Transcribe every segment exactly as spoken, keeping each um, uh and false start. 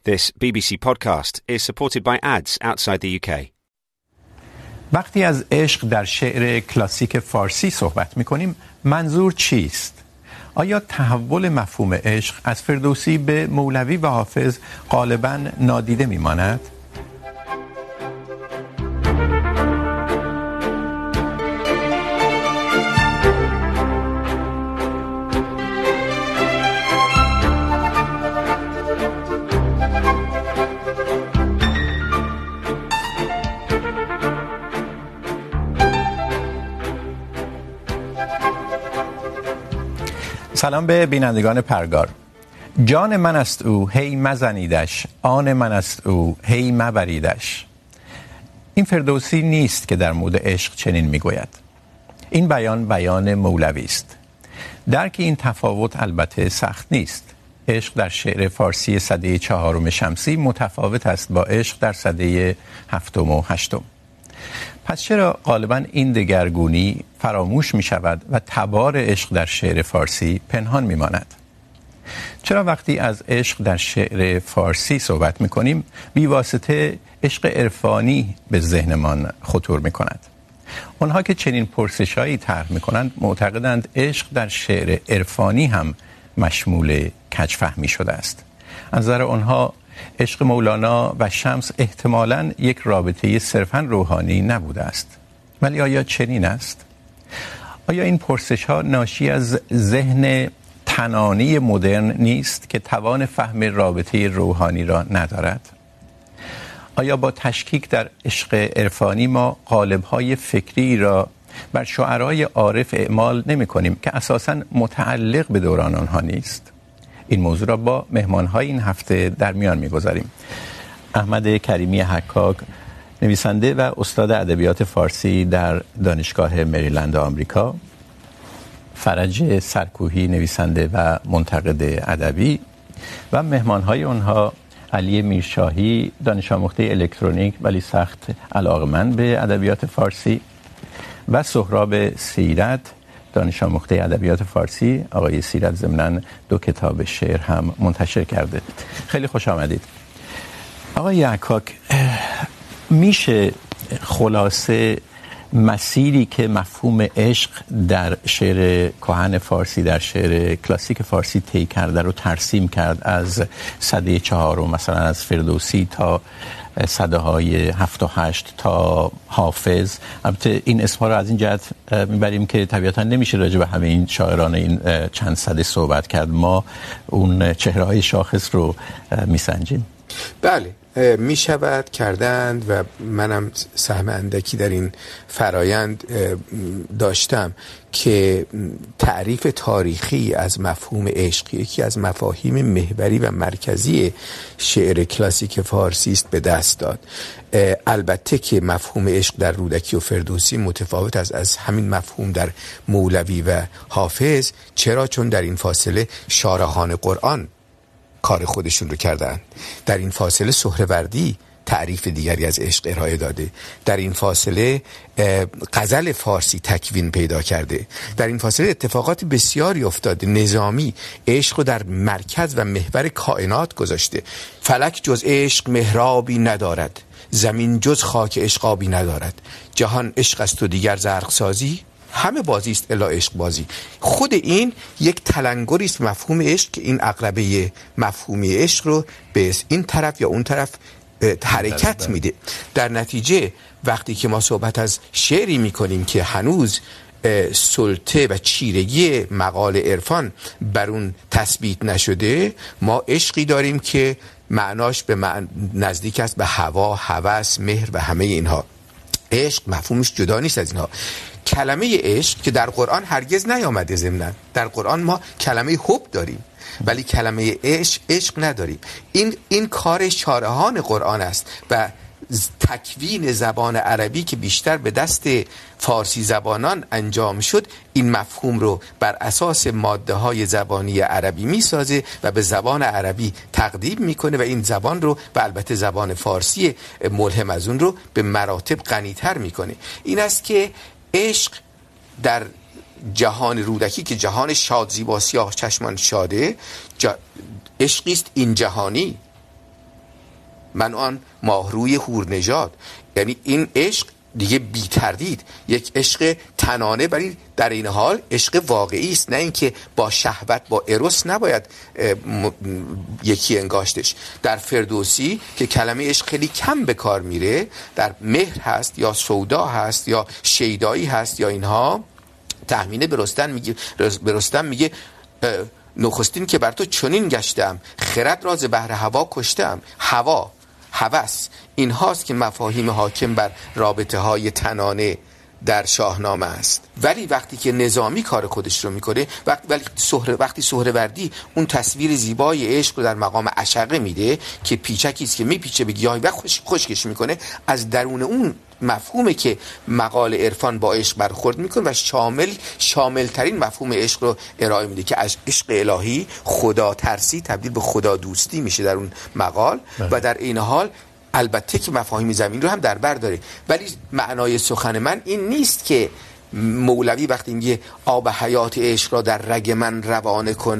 This B B C podcast is supported by ads outside the U K. وقتی از عشق در شعر کلاسیک فارسی صحبت می‌کنیم منظور چیست؟ آیا تحول مفهوم عشق از فردوسی به مولوی و حافظ غالباً نادیده می‌ماند؟ سلام به بینندگان پرگار. جان من است او هی مزنیدش، آن من است او هی مبریدش. این فردوسی نیست که در مورد عشق چنین میگوید. این بیان بیان مولوی است. درک این تفاوت البته سخت نیست. عشق در شعر فارسی سده چهارم شمسی متفاوت است با عشق در سده هفتم و هشتم. پس چرا غالباً این دگرگونی فراموش می شود و تبار عشق در شعر فارسی پنهان می ماند؟ چرا وقتی از عشق در شعر فارسی صحبت می کنیم بی واسطه عشق عرفانی به ذهنمان خطور می کند؟ آنها که چنین پرسش‌هایی طرح می کنند معتقدند عشق در شعر عرفانی هم مشمول کج‌فهمی شده است. از نظر آنها عشق مولانا و شمس احتمالاً یک رابطه صرفاً روحانی نبوده است. ولی آیا چنین است؟ آیا این پرسش‌ها ناشی از ذهن تنانی مدرن نیست که توان فهم رابطه روحانی را ندارد؟ آیا با تشکیک در عشق عرفانی ما قالب‌های فکری را بر شعرای عارف اعمال نمی‌کنیم که اساساً متعلق به دوران آنها نیست؟ این موضوع را با مهمان‌های این هفته در میان می‌گذاریم. احمد کریمی حکاک، نویسنده و استاد ادبیات فارسی در دانشگاه مریلند آمریکا، فرج سرکوهی، نویسنده و منتقد ادبی، و مهمان‌های آنها علی میرشاهی، دانش آموخته الکترونیک ولی سخت علاقه‌مند به ادبیات فارسی، و سهراب سیرت، دانش آموخته ادبیات فارسی. آقای سیرت ضمناً دو کتاب شعر هم منتشر کرده. خیلی خوش آمدید. آقای حکاک، میشه خلاصه مسیری که مفهوم عشق در شعر کهن فارسی، در شعر کلاسیک فارسی طی کرده رو ترسیم کرد از سده چهارم، مثلا از فردوسی تا سده های هفت و هشت تا حافظ؟ البته این اسمها رو از این جهت میبریم که طبیعتا نمیشه راجع به همه این شاعران این چند سده صحبت کرد. ما اون چهره های شاخص رو میسنجیم. بله، می شود کردند و منم سهم اندکی در این فرایند داشتم که تعریف تاریخی از مفهوم عشق یکی از مفاهیم محوری و مرکزی شعر کلاسیک فارسی است به دست داد. البته که مفهوم عشق در رودکی و فردوسی متفاوت است از همین مفهوم در مولوی و حافظ. چرا؟ چون در این فاصله شارحان قرآن کار خودشون رو کردن. در این فاصله سهروردی تعریف دیگری از عشق ارائه داده. در این فاصله غزل فارسی تکوین پیدا کرده. در این فاصله اتفاقات بسیاری افتاده. نظامی عشق رو در مرکز و محور کائنات گذاشته. فلک جز عشق محرابی ندارد، زمین جز خاک عشقابی ندارد. جهان عشق است و دیگر زرق سازی، همه بازی است الا عشق بازی. خود این یک تلنگری است مفهوم عشق که این عقربه مفهومی عشق رو به این طرف یا اون طرف حرکت میده. در نتیجه وقتی که ما صحبت از شعری میکنیم که هنوز سلطه و چیرگی مقال عرفان بر اون تثبیت نشده، ما عشقی داریم که معناش به معنی نزدیک است به هوا، هوس، مهر و همه اینها. عشق مفهومش جدا نیست از اینها. کلمه عشق که در قرآن هرگز نیامده ضمناً، در قرآن ما کلمه حب داریم ولی کلمه عشق عشق نداریم. این این کار شارحان قرآن است و تکوین زبان عربی که بیشتر به دست فارسی زبانان انجام شد این مفهوم رو بر اساس ماده های زبانی عربی می سازه و به زبان عربی تقدیم میکنه و این زبان رو و البته زبان فارسی ملهم از اون رو به مراتب غنی‌تر میکنه. این است که عشق در جهان رودکی که جهان شاد زیبا سیاه چشمان شاده، جا... عشقی است این جهانی من آن ماهروی هورنژاد. یعنی این عشق دیگه بی تردید یک عشق تنانه، ولی در این حال عشق واقعی است، نه اینکه با شهوت با اروس نباید یکی انگاشتش. در فردوسی که کلمه عشق خیلی کم به کار میره، در مهر هست یا سودا هست یا شیدایی هست یا اینها، تهمینه به رستم میگه به رستم میگه نخستین که بر تو چنین گشتم، خرد راز بهر هوا کشتم. هوا، هوس، این هاست که مفاهیم حاکم بر رابطه های تنانه در شاهنامه است. ولی وقتی که نظامی کار خودش رو میکنه، وقتی ولی سهره وقتی سهروردی اون تصویر زیبای عشق رو در مقام عشقه میده که پیچکی است که میپیچه به گیاه و خوش خشکش میکنه، از درون اون مفهومه که مقال عرفان با عشق برخورد میکنه و شامل شامل ترین مفهوم عشق رو ارائه میده که عشق الهی، خدا ترسی تبدیل به خدا دوستی میشه در اون مقال بله. و در این حال البته که مفاهیم زمین رو هم در بر داره، ولی معنای سخن من این نیست که مولوی وقتی میگه آب حیات عشق را در رگ من روانه کن،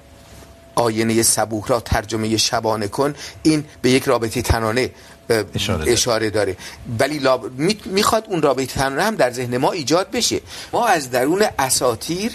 آینه صبوح را ترجمه شبانه کن، این به یک رابطه تنانه اشاره داره, اشاره داره. ولی لاب... می... میخواد اون رابطه تنانه هم در ذهن ما ایجاد بشه. ما از درون اساطیر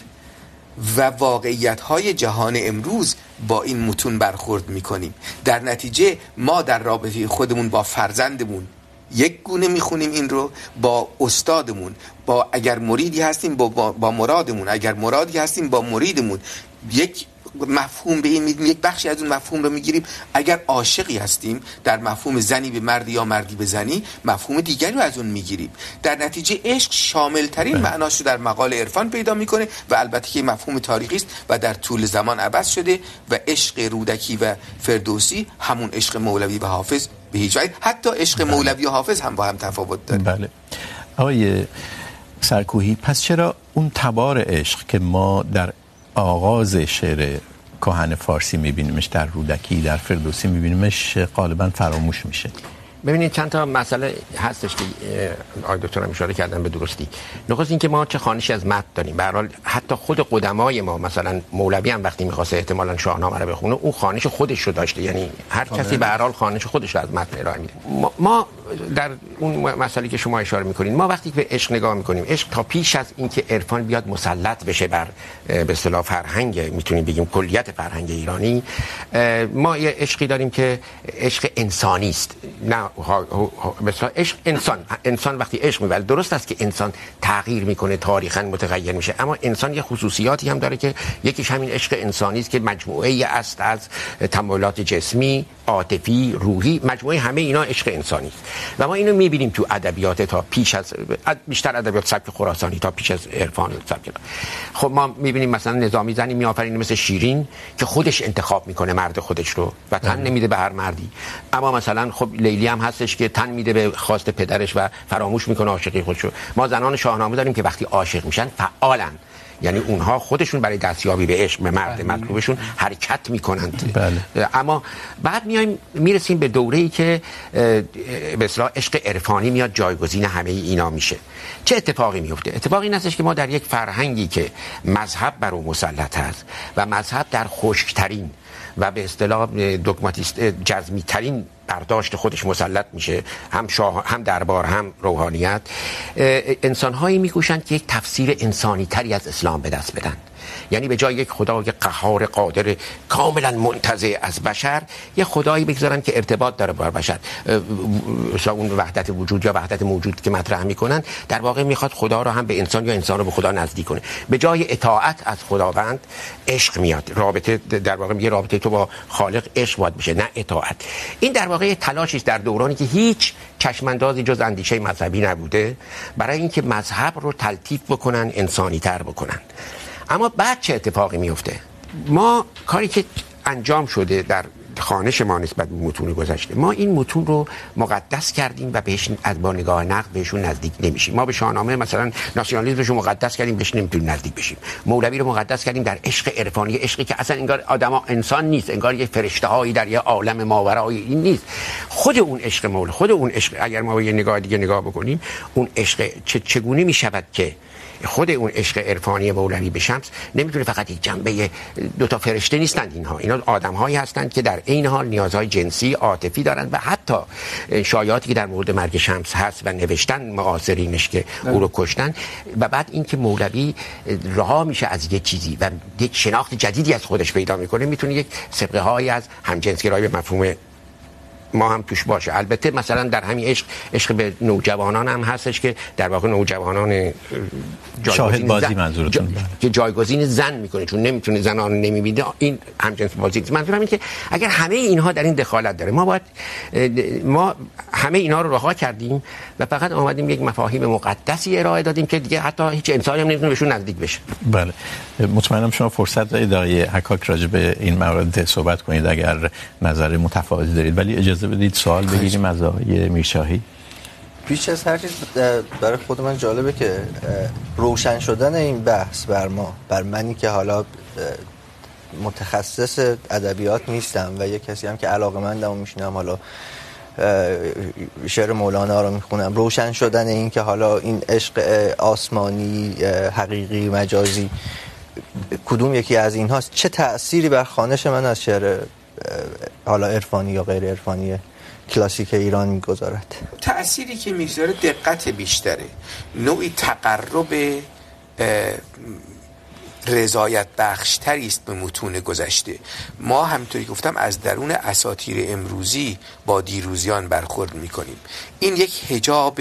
و واقعیت‌های جهان امروز با این متون برخورد می‌کنیم. در نتیجه ما در رابطه خودمون با فرزندمون یک گونه می‌خونیم این رو، با استادمون، با اگر مریدی هستیم با, با, با مرادمون، اگر مرادی هستیم با مریدمون یک مفهوم به این میدیم، یک بخشی از اون مفهوم رو میگیریم. اگر عاشقی هستیم در مفهوم زنی به مردی یا مردی به زنی مفهوم دیگری رو از اون میگیریم. در نتیجه عشق شامل ترین معناش رو در مقال عرفان پیدا میکنه و البته که مفهوم تاریخی است و در طول زمان عوض شده و عشق رودکی و فردوسی همون عشق مولوی و حافظ به هیچ وجه، حتی عشق بله. مولوی و حافظ هم با هم تفاوت داره. بله. آقای سرکوهی، پس چرا اون تبار عشق که ما در آغاز شعر کهن فارسی میبینیمش، در رودکی، در فردوسی میبینیمش، غالبا فراموش میشه؟ ببینید چند تا مسئله هستش که آقای دکتر هم اشاره کردن به درستی. نخست این که ما چه خوانشی از متن داریم. به هر حال حتی خود قدمای ما، مثلا مولوی هم وقتی می‌خواسته احتمالاً شاهنامه رو بخونه، اون خوانش خودش رو داشته، یعنی هر کسی به هر حال خوانش خودش رو از متن ارائه میده. ما, ما در اون مسئله که شما اشاره می‌کنید، ما وقتی به عشق نگاه می‌کنیم، عشق تا پیش از اینکه عرفان بیاد مسلط بشه بر به اصطلاح فرهنگ، میتونیم بگیم کلیت فرهنگ ایرانی، ما یه عشقی داریم که عشق انسانی است. نه مثلا عشق انسان انسان وقتی عشق می‌ورزه، درست است که انسان تغییر میکنه، تاریخاً متغیر میشه، اما انسان یه خصوصیاتی هم داره که یکیش همین عشق انسانی است که مجموعه‌ای است از تمایلات جسمی، عاطفی، روحی، مجموعه همه اینا عشق انسانی است و ما اینو می‌بینیم تو ادبیات تا پیش از بیشتر ادبیات سبک خراسانی تا پیش از عرفان سبک. خب ما می‌بینیم مثلا نظامی زنی می‌آفرینه مثل شیرین که خودش انتخاب میکنه مرد خودش رو و تن نمیده به هر مردی، اما مثلا خب لیلی هم هستش که تن میده به خواست پدرش و فراموش میکنه عاشقی خودشو. ما زنان شاهنامه داریم که وقتی عاشق میشن فعالن، یعنی اونها خودشون برای دستیابی به عشق به مرد مطلوبشون حرکت میکنند. بله. اما بعد میایم میرسیم به دوره‌ای که به اصطلاح عشق عرفانی میاد جایگزین همه اینا میشه. چه اتفاقی میفته؟ اتفاقی این هستش که ما در یک فرهنگی که مذهب بر اون مسلط است و مذهب در خشکترین و به اصطلاح دوگماتیست جزمی ترین برداشت خودش مسلط میشه، هم شاه هم دربار هم روحانیت، انسان‌هایی میکوشند که یک تفسیر انسانی تری از اسلام به دست بدن. یعنی به جای یک خدای قهار قادر کاملا منتزع از بشر، یک خدایی بگذارن که ارتباط داره با بشر، مثلا اون وحدت وجود یا وحدت موجود که مطرح میکنن، در واقع میخواد خدا رو هم به انسان یا انسان رو به خدا نزدیک کنه. به جای اطاعت از خداوند عشق میاد، رابطه در واقع میگه رابطه تو با خالق عشق باید بشه نه اطاعت. این در واقع تلاشی است در دورانی که هیچ چشماندازی جز اندیشه مذهبی نبوده برای اینکه مذهب رو تلطیف بکنن، انسانی تر بکنن. اما بعد چه اتفاقی میفته؟ ما کاری که انجام شده در خوانش ما نسبت به متون گذشته، ما این متون رو مقدس کردیم و بهش از با نگاه نقد بهشون نزدیک نمیشیم. ما به شاهنامه مثلا ناسیونالیسمش رو مقدس کردیم، بهش نمیتونیم نزدیک بشیم. مولوی رو مقدس کردیم در عشق عرفانی، عشقی که اصلا انگار آدم انسان نیست، انگار یه فرشته‌هایی در یه عالم ماورای این نیست. خود اون عشق مولا، خود اون عشق اگر ما یه نگاه دیگه نگاه بکنیم، اون عشق چه چگونه میشود که خود اون عشق عرفانی مولوی به شمس نمیتونه فقط یک جنبه دو تا فرشته نیستند، اینها اینا آدم‌هایی هستند که در عین حال نیازهای جنسی عاطفی دارند و حتی شایعاتی که در مورد مرگ شمس هست و نوشتن معاصرینش که او رو کشتن و بعد اینکه مولوی رها میشه از یک چیزی و یک شناخت جدیدی از خودش پیدا میکنه، میتونه یک سابقه هایی از همجنسگرایی به مفهوم ما هم توش باشه. البته مثلا در همین عشق عشق به نوجوانان هم هستش که در واقع نوجوانان شاهد بازی منظورتون جا... که جایگزین زن میکنه چون نمیتونه زنان نمیبینه، این همجنس بازی. منظورم اینه که اگر همه اینها در این دخالت داره، ما باید ما همه اینها رو رها کردیم و فقط اومدیم یک مفاهیم مقدسی ارائه دادیم که دیگه حتی هیچ انسانی هم نمیتونه بهشون نزدیک بشه. بله، مطمئنم شما فرصت دارید آقای حکاک راجع به این موارد صحبت کنید اگر نظر متفاوتی دارید، ولی اجازه بدید سوال بگیریم از آقای میرشاهی. پیش از هر چیز برای خود من جالبه که روشن شدن این بحث بر ما، بر منی که حالا متخصص ادبیات نیستم و یک کسی هم که علاقه‌مندم و میشینم حالا شعر مولانا رو میخونم، روشن شدن این که حالا این عشق آسمانی حقیقی مجازی کدوم یکی از این هاست، چه تأثیری بر خوانش من از شعر حالا عرفانی یا غیر عرفانی کلاسیک ایران میگذارد؟ تأثیری که میگذاره دقت بیشتره، نوعی تقرب رضایت بخشتری است به متون گذشته. ما همونطوری گفتم از درون اساطیر امروزی با دیروزیان برخورد میکنیم. این یک حجاب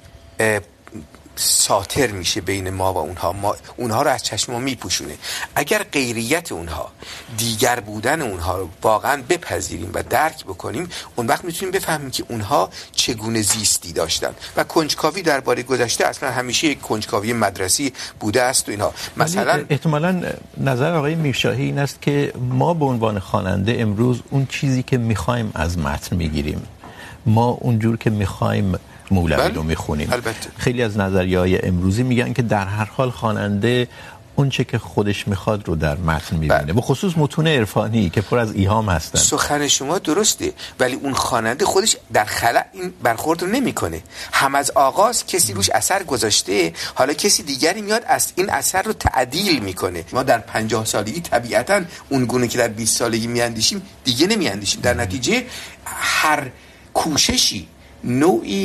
ساتر میشه بین ما و اونها، ما اونها رو از چشم ما میپوشونه. اگر غیریت اونها، دیگر بودن اونها رو واقعا بپذیریم و درک بکنیم، اون وقت میتونیم بفهمیم که اونها چگونه زیستی داشتن و کنجکاوی درباره گذشته اصلا همیشه یک کنجکاوی مدرسی بوده است و اینها. مثلا احتمالاً نظر آقای میرشاهی این است که ما به عنوان خواننده امروز اون چیزی که میخوایم از متن میگیریم، ما اونجور که میخوایم مولوی رو میخونیم. البته. خیلی از نظریه‌های امروزی میگن که در هر حال خواننده اون چه که خودش میخواد رو در متن میبینه، به خصوص متون عرفانی که پر از ایهام هستن. سخن شما درسته، ولی اون خواننده خودش در خلا این برخورد رو نمیکنه. هم از آغاز کسی روش اثر گذاشته، حالا کسی دیگری میاد از این اثر رو تعدیل میکنه. ما در پنجاه سالگی طبیعتاً اون گونه که در بیست سالگی میاندیشیم دیگه نمیاندیشیم. در نتیجه هر کوششی نوعی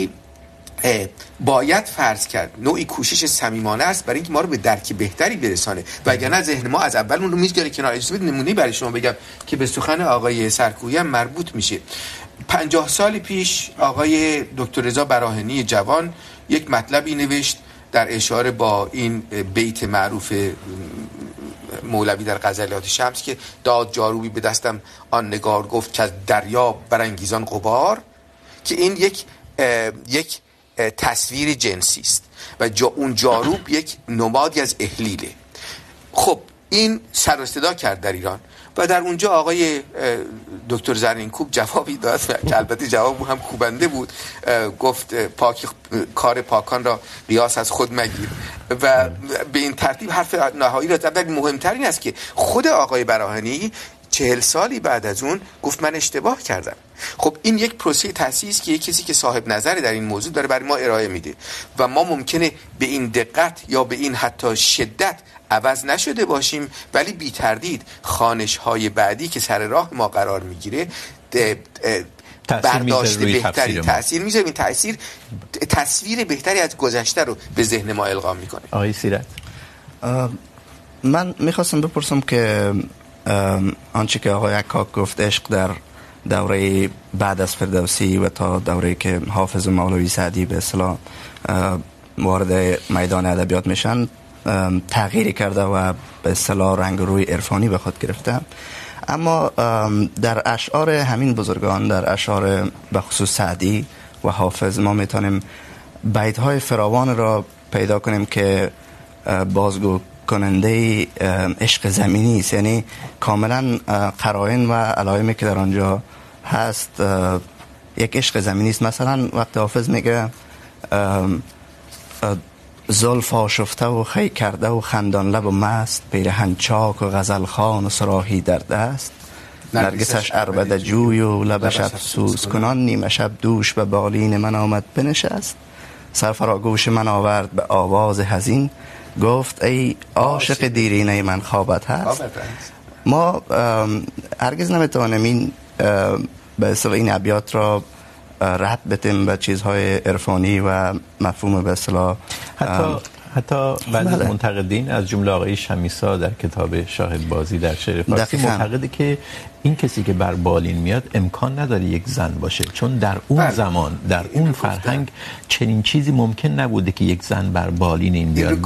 باید فرض کرد نوعی کوشش صمیمانه است برای اینکه ما رو به درک بهتری برسانه، وگرنه ذهن ما از اول اون رو میذاره کنار. اجازه بدید نمونه برای شما بگم که به سخن آقای سرکویی هم مربوط میشه. پنجاه سال پیش آقای دکتر رضا براهنی جوان یک مطلبی نوشت در اشاره با این بیت معروف مولوی در غزلیات شمس که داد جاروبی به دستم آن نگار گفت که از دریا برانگیزان غبار، که این یک یک تصویر جنسی است و جا اون جاروب یک نمادی از احلیله. خب این سر و صدا کرد در ایران و در اونجا آقای دکتر زرینکوب جوابی داد که البته جواب هم کوبنده بود، گفت پاک کار پاکان را قیاس از خود مگیر و به این ترتیب حرف نهایی را زد. مهمتر این است که خود آقای براهنی چهل سالی بعد از اون گفت من اشتباه کردم. خب این یک پروسه تأسیس که یک کسی که صاحب نظری در این موضوع داره برای ما ارائه میده و ما ممکنه به این دقت یا به این حتی شدت عوض نشده باشیم، ولی بی تردید خوانش های بعدی که سر راه ما قرار میگیره برداشت بهتری تأثیر میذاره. این تأثیر تصویر بهتری از گذشته رو به ذهن ما القا میکنه. آقای سیرت، من میخواستم بپرسم که آنچه که آقای حکاک گفت عشق در دوره بعد از فردوسی و تا دوره که حافظ مولوی سعدی به اصطلاح وارد میدان ادبیات میشن تغییری کرده و به اصطلاح رنگ روی عرفانی به خود گرفته، اما در اشعار همین بزرگان، در اشعار به خصوص سعدی و حافظ ما میتونیم بیت‌های فراوان را پیدا کنیم که بازگو کننده عشق زمینی است، یعنی کاملا قرائن و علائمی که در آنجا هست یک عشق زمینی است. مثلا وقتی حافظ میگه زلف آشفته و خی کرده و خندان لب و مست، پیرهن چاک و غزل خوان و صراحی در دست، نرگسش عربده جوی و لبش افسوس کنان نیمه شب دوش به بالین من آمد بنشست سر فراگوش من آورد به آواز حزین گفت ای عاشق دیرینه من خوابت هست. ما هرگز نمیتوانیم این به اصطلاح این ابیات را ربط بدیم به چیزهای عرفانی و مفهوم به اصطلاح حتی حتی بعضی بله. منتقدین از جمله آقای شمیسا در کتاب شاهد بازی در شعر فارسی معتقده که این کسی که بر بالین میاد امکان نداره یک زن باشه چون در اون بله. زمان در اون فرهنگ چنین چیزی ممکن نبوده که یک زن بر بالین این بیاد.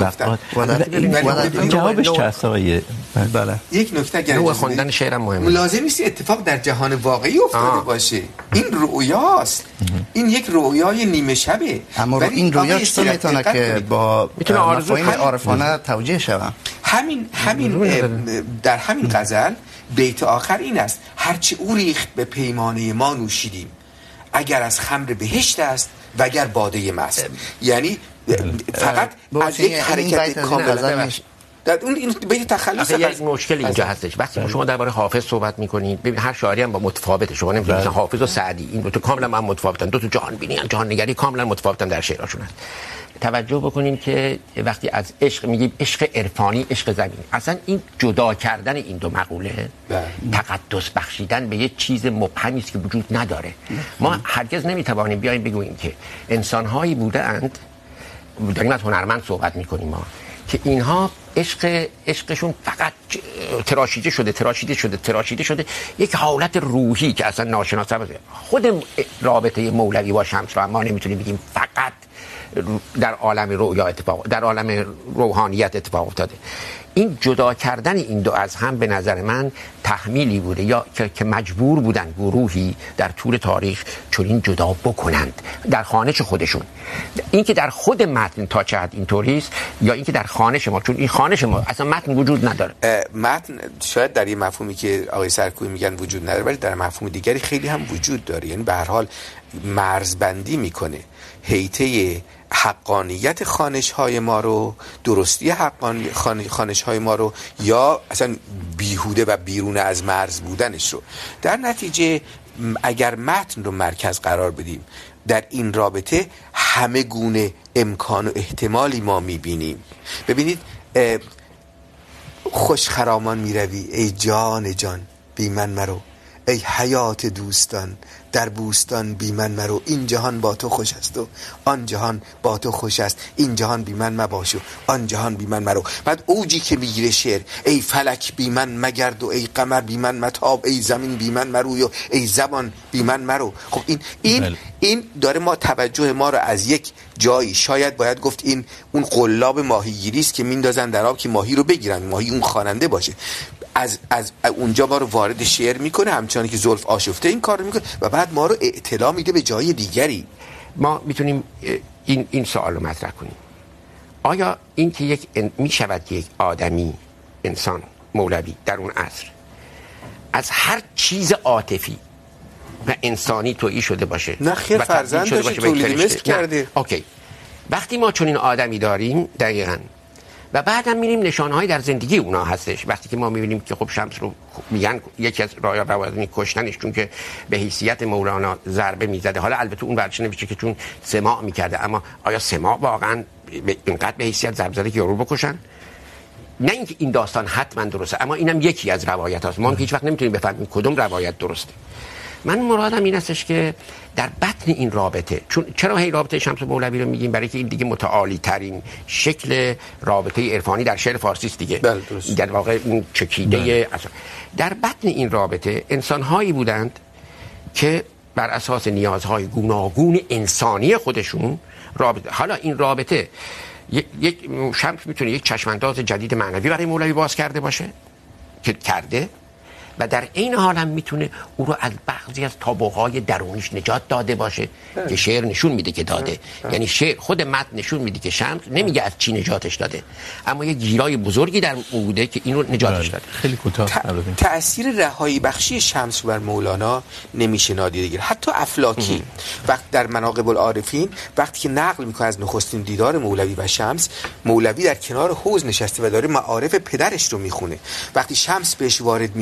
جوابش چه است آقای؟ بله. یک نکته گرفت خوندن شعرم مهمه. لازم نیست اتفاق در جهان واقعی افتاده آه. باشه. این رؤیاست. این یک رؤیای نیمه شبه. اما این رؤیا چطور میتونه که با مفاهیم عارفانه توجیه شود؟ همین همین در همین غزل بیت آخر این است هرچه او ریخت به پیمانه ما نوشیدیم اگر از خمر بهشت است و اگر باده مست. یعنی فقط از یک حرکت کاملا در اون این به تخلص یک مشکل اینجا هستش. وقتی شما درباره حافظ صحبت می‌کنید ببین هر شاعری هم با متفاوته. شما نمی‌تونید مثلا حافظ و سعدی این دو تا کاملا هم متفاوتن، دو تا جهان بینی هم جهان نگری کاملا متفاوتن در شعرشون هست. توجه بکنین که وقتی از عشق میگیم عشق عرفانی عشق زمینی اصلا این جدا کردن این دو مقوله تقدس بخشیدن به یک چیز مبهمی است که وجود نداره. ما هرگز نمیتوانیم بیایم بگوییم که انسان‌هایی بودند داریم از هنرمند صحبت می‌کنیم ما که اینها عشق عشقشون فقط تراشیده شده تراشیده شده تراشیده شده یک حالت روحی که اصلا ناشناس است. خود رابطه مولوی با شمس رو ما نمیتونیم بگیم فقط در عالم رویا اتفاق در عالم روحانیت اتفاق افتاده. این جدا کردن این دو از هم به نظر من تحمیلی بوده یا که مجبور بودن گروهی در طول تاریخ چنین جدا بکنند در خوانش خودشون. این که در خود متن تا چه حد اینطوری است یا این که در خوانش ما، چون این خوانش ما اصلا متن وجود نداره. متن شاید در این مفهومی که آقای سرکوبی میگن وجود نداره ولی در مفهوم دیگری خیلی هم وجود داره. یعنی به هر حال مرزبندی میکنه حیطه حقانیت خوانش‌های ما رو، درستی حقانی خوانش‌های ما رو یا اصلا بیهوده و بیرون از مرز بودنش رو. در نتیجه اگر متن رو مرکز قرار بدیم در این رابطه همه گونه امکان و احتمالی ما می‌بینیم. ببینید خوش خرامان می‌روی ای جان جان بی من مرو ای حیات دوستان در بوستان بی من مرو این جهان با تو خوش است و آن جهان با تو خوش است این جهان بی من مباش و آن جهان بی من مرو. بعد اوجی که میگیره شعر ای فلک بی من مگرد و ای قمر بی من متاب ای زمین بی من مرو و ای زبان بی من مرو. خب این این این داره ما توجه ما رو از یک جایی شاید باید گفت این اون قلاب ماهیگیری است که میندازن در آب که ماهی رو بگیرن، ماهی اون خواننده باشه. از از اونجا ما رو وارد شعر میکنه همچنانی که زلف آشفته این کار رو میکنه و بعد ما رو اطلاع میده به جای دیگری. ما میتونیم این این سوال رو مطرح کنیم آیا این که یک ان... میشود که یک آدمی انسان مولوی در اون عصر از هر چیز عاطفی و انسانی تویی شده باشه نه خیر فرزندش تولید مثل کرده. اوکی وقتی ما چنین آدمی داریم دقیقاً و بعدم میریم نشانهایی در زندگی اونا هستش. وقتی که ما میبینیم که خب شمس رو میگن یکی از روایات کشتنش چون که به حیثیت مولانا ضربه میزده. حالا البته اون ورش نمیشه که چون سماع میکرده، اما آیا سماع واقعا اینقدر به حیثیت ضربه زده که یارو بکشن؟ نه اینکه این داستان حتما درسته اما اینم یکی از روایت هاست. ما هیچ وقت نمیتونیم بفهمیم کدوم روایت درسته. من مرادم این استش که در بطن این رابطه، چون چرا هی رابطه شمس مولوی رو میگیم؟ برای که این دیگه متعالی ترین شکل رابطه عرفانی در شعر فارسی است دیگه. در واقع اون چکیده اصلا. در بطن این رابطه انسان‌هایی بودند که بر اساس نیازهای گوناگون انسانی خودشون رابطه. حالا این رابطه یک شمس میتونه یک چشمانداز جدید معنوی برای مولوی باز کرده باشه که کرده و در این حال هم میتونه او رو از بعضی از تابوهای درونیش نجات داده باشه اه. که شعر نشون میده که داده اه. اه. یعنی شعر خود متن نشون میده که شمس نمیگه از چی نجاتش داده اما یه گیرای بزرگی در اون بوده که اینو نجاتش داده. خیلی کوتاه ت... تأثیر رهایی بخشی شمس بر مولانا نمیشه نادیده گرفت. حتی افلاکی وقت در مناقب العارفین وقتی که نقل میکنه از نخستین دیدار مولوی و شمس، مولوی در کنار حوض نشسته و داره معارف پدرش رو میخونه. وقتی شمس بهش وارد میشه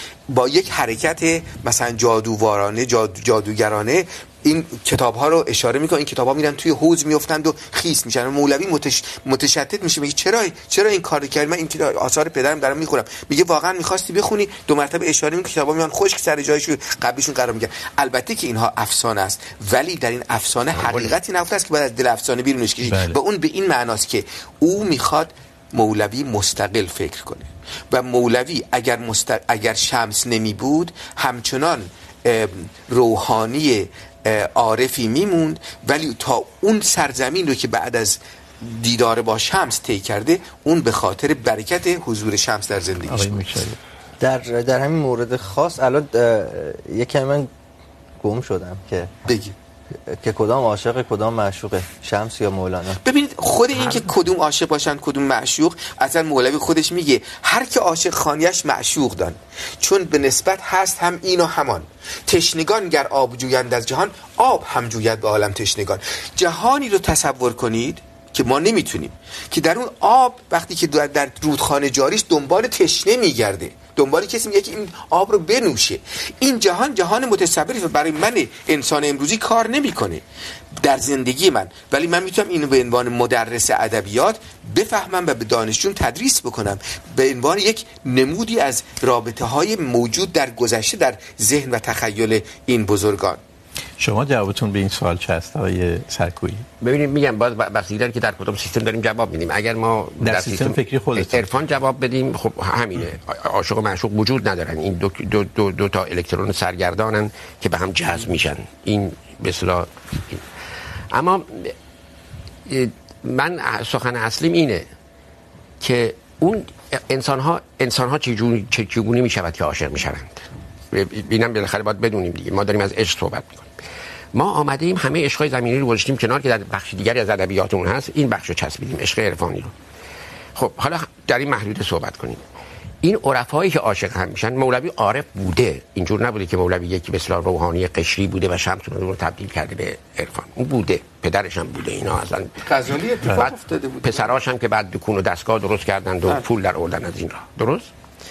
با یک حرکت مثلا جادووارانه جادو جادوگرانه این کتاب ها رو اشاره میکنه. این کتاب ها میرن توی حوض میافتند و خیس میشن. مولوی متش... متشتت میشه، میگه چرا چرا این کارو کردی؟ من این آثار پدرم دارم میخونم. میگه واقعا میخواستی بخونی؟ دو مرتبه اشاره میکنه کتابا میان خشک سر جایش قبلیشون قرار میگیرن. البته که اینها افسانه است، ولی در این افسانه حقیقتی نهفته است که باید از دل افسانه بیرونش کشید. و اون به این معناست که او میخواد مولوی مستقل فکر کنه و مولوی اگر مست... اگر شمس نمی بود همچنان روحانی عارفی میموند، ولی تا اون سرزمین رو که بعد از دیدار با شمس طی کرده اون به خاطر برکت حضور شمس در زندگیش بود. در در همین مورد خاص الان یکی من گم شدم که بگی که کدام عاشق کدام معشوقه، شمس یا مولانا؟ ببینید خود این که کدوم عاشق باشن کدوم معشوق، اصلا مولوی خودش میگه هر که عاشق خانیش معشوق دان، چون به نسبت هست هم این و همان. تشنگان گر آب جویند از جهان، آب هم جوید به عالم تشنگان. جهانی رو تصور کنید که ما نمیتونیم، که در اون آب وقتی که در رودخانه جاریش دنبال تشنه میگرده، دنبال کسی میگه که این آب رو بنوشه. این جهان جهان متصوری و برای من انسان امروزی کار نمیکنه در زندگی من، ولی من میتونم اینو به عنوان مدرس ادبیات بفهمم و به دانشجویان تدریس بکنم، به عنوان یک نمودی از رابطه های موجود در گذشته در ذهن و تخیل این بزرگان. شما جوابتون به این سوال چه است آقای سرکویی؟ ببینید میگم باز بحثی داره که در کدوم سیستم داریم جواب میدیم. اگر ما در, در سیستم فکری خودتون عرفان جواب بدیم خب همینه، عاشق و معشوق وجود ندارن، این دو, دو, دو, دو تا الکترون سرگردانن که به هم جذب میشن. این به اصطلاح. اما من سخن اصلیم اینه که اون انسان ها انسان ها چجوری چگونه میشود که عاشق میشوند. ببینم بالاخره باید بدونیم دیگه، ما داریم از عشق صحبت میکنیم. ما آمده ایم همه عشقای زمینی رو گذاشتیم کنار که در بخش دیگری از ادبیاتمون هست، این بخشو چسبیدیم، عشق عرفانی رو. خب حالا در این محدوده صحبت کنیم. این عرفایی که عاشق هم میشن، مولوی عارف بوده، اینجور نبوده که مولوی یکی به اصطلاح روحانی قشری بوده و شمس رو تبدیل کرده به عرفان. اون بوده، پدرش هم بوده، اینا اصلا غزالی اتفاق افتاده بود. پسراش هم که بعد دکون و دستگاه درست کردند و پول در آوردن از این راه. درست؟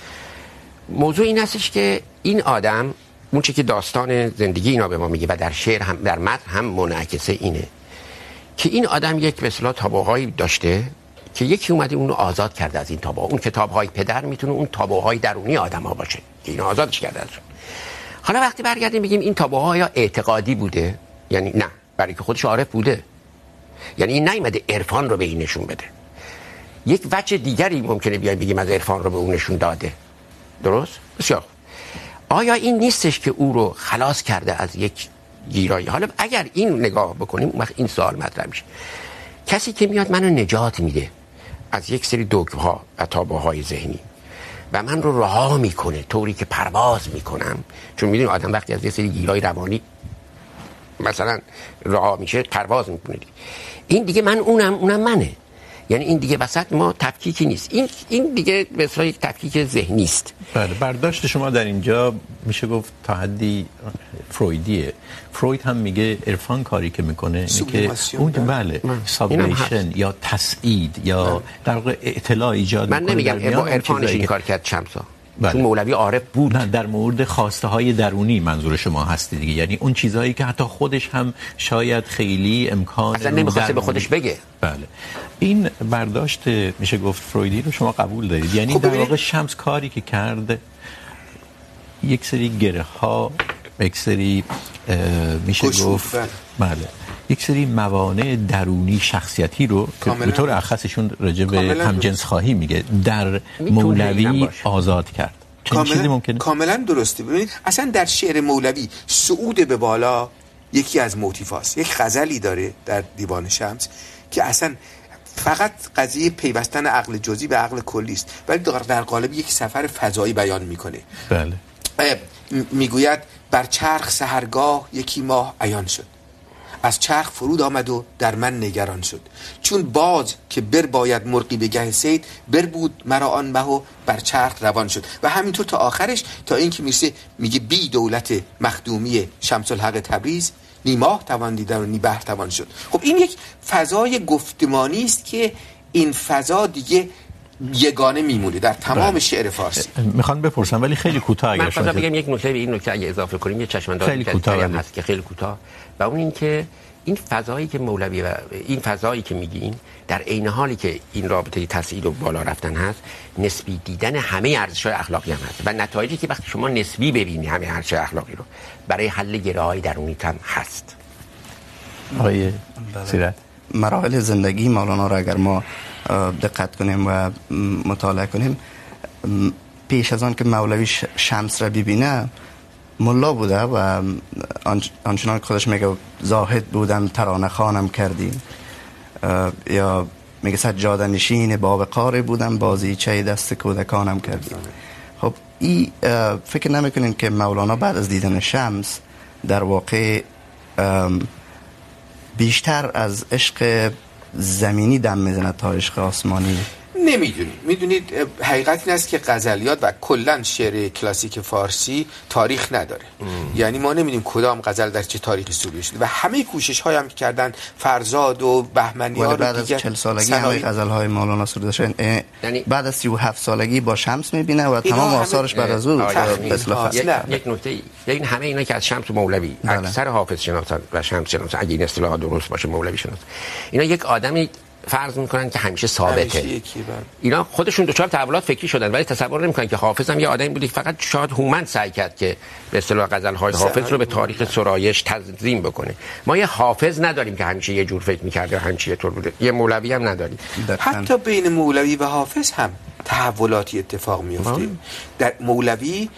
موضوع این هستش که این آدم اون چه که داستان زندگی اینا به ما میگه و در شعر هم در متن هم منعکسه اینه که این آدم یک به اصطلاح تابوهایی داشته که یکی اومده اونو آزاد کرده از این تابوها. اون کتاب‌های پدر میتونه اون تابوهای درونی آدم‌ها باشه که اینو آزادش کرده ازشون. حالا وقتی برگردیم بگیم این تابوها یا اعتقادی بوده، یعنی نه، برای که خودش عارف بوده، یعنی این نیومده عرفان رو به این نشون بده. یک وجه دیگری ممکنه بیایم بگیم از عرفان رو به اون نشون داده. درست؟ بسیار. آیا این نیستش که او رو خلاص کرده از یک گیرایی؟ حالا اگر این نگاه بکنیم اون وقت این سوال مطرح میشه، کسی که میاد منو نجات میده از یک سری دگم‌ها و تابوهای ذهنی و من رو رها میکنه طوری که پرواز میکنم، چون میدونی آدم وقتی از یک سری گیرای روانی مثلا رها میشه پرواز میکنه، این دیگه من اونم اونم منه، یعنی این دیگه وسط ما تفکیکی نیست، این این دیگه به اصطلاح یک تفکیک ذهنی است. بله، برداشت شما در اینجا میشه گفت تا حدی فرویدیه. فروید هم میگه عرفان کاری که میکنه میگه اون بله سابلیشن یا تسعید یا در واقع اطلاع ایجاد میکنه. من نمیگم با عرفانش این کار کرد شمسا، بله. چون مولوی عارف بود. نه، در مورد خواسته های درونی منظور شما هست دیگه، یعنی اون چیزهایی که حتی خودش هم شاید خیلی امکان اصلا نمیخواسته به خودش بگه. بله، این برداشت میشه گفت فرویدی رو شما قبول دارید؟ یعنی خب در واقع شمس کاری که کرد یک سری گره ها، یک سری میشه گفت بله یک سری موانع درونی شخصیتی رو که به طور اخصشون راجع به همجنس خواهی میگه در مولوی آزاد کرد. کاملا کاملا درسته. ببینید اصلا در شعر مولوی صعود به بالا یکی از موتیفاست. یک غزلی داره در دیوان شمس که اصلا فقط قضیه پیوستن عقل جزئی به عقل کلی است، ولی در قالب یک سفر فضایی بیان میکنه. بله. میگوید بر چرخ سحرگاه یکی ماه عیان شد، از چرخ فرود آمد و در من نگران شد، چون باز که بر باید مرغی به گه صید، بر بود مرا آن مه و بر چرخ روان شد. و همینطور تا آخرش، تا اینکه میرسه میگه بی دولت مخدومی شمس الحق تبریز، نی ماه توان دیدن و نی بحر توان شد. خب این یک فضای گفتمانی است که این فضا دیگه یگانه میمونه در تمام شعر فارسی. میخوان بپرسم ولی خیلی کوتاه اگر شما من بگم یک نکته به این نکته اگه اضافه کنیم یه چشماندازی هم هست که خیلی کوتاه و اون این که این فضایی که مولوی و این فضایی که میگین در عین حالی که این رابطه تصعید و بالا رفتن هست نسبی دیدن همه ارزش‌های اخلاقی هم هست و نتایجی که وقتی شما نسبی ببینی همه ارزش‌های اخلاقی رو برای حل گره‌های درونی هم هست. آقای سیرت مراحل زندگی مولانا را اگر ما دقت کنیم و مطالعه کنیم پیش از آن که مولوی شمس را ببینه ملا بوده و آنچنان که خودش میگه زاهد بودم ترانه خوانم کردیم یا میگه سجاده نشین باب قاره بودم بازیچه دست کودکانم کردیم. خب این فکر نمیکنین که مولانا بعد از دیدن شمس در واقع بیشتر از عشق زمینی دم میزنه تا عشق آسمانی؟ نمیدونید. میدونید حقیقت این است که غزلیات و کلا شعر کلاسیک فارسی تاریخ نداره. ام. یعنی ما نمیدونیم کدام غزل در چه تاریخی سروده شده و همه کوشش های هم که کردن فرزاد و بهمنی‌ها رو بعد از چهل سالگی همه غزل های مولانا سروده شدن یعنی بعد از سی و هفت سالگی با شمس میبینه و تمام آثارش بعد از اون اصلاح یک نکته این همه اینا که از شمس و مولوی اکثر حافظ شناسان و شمس شناسان اگه این اصطلاح درست باشه مولوی شناس اینا یک آدمی فرض میکنن که همیشه ثابته. اینا خودشون دچار تحولات فکری شدن ولی تصور نمیکنن که حافظ هم یه آدمی بوده که فقط شاید هومن سعی کرد که به اصطلاح غزل‌های حافظ رو به تاریخ سرایش تنظیم بکنه. ما یه حافظ نداریم که همیشه یه جور فکر میکرده و همیشه یه طور بوده. یه مولوی هم نداریم. حتی بین مولوی و حافظ هم تحولاتی اتفاق میفته. در مولوی